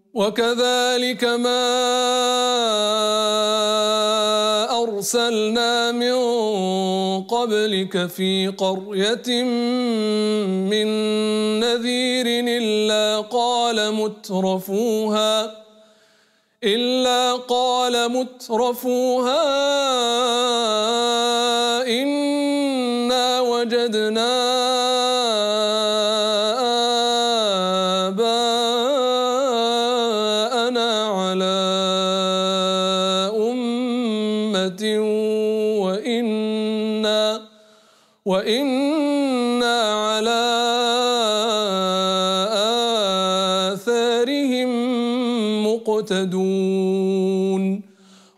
وكذلك ما أرسلنا من قبلك في قرية من نذير إلا قال مترفوها إنا وجدنا آباءنا على أمة وإنا على آثارهم مقتدون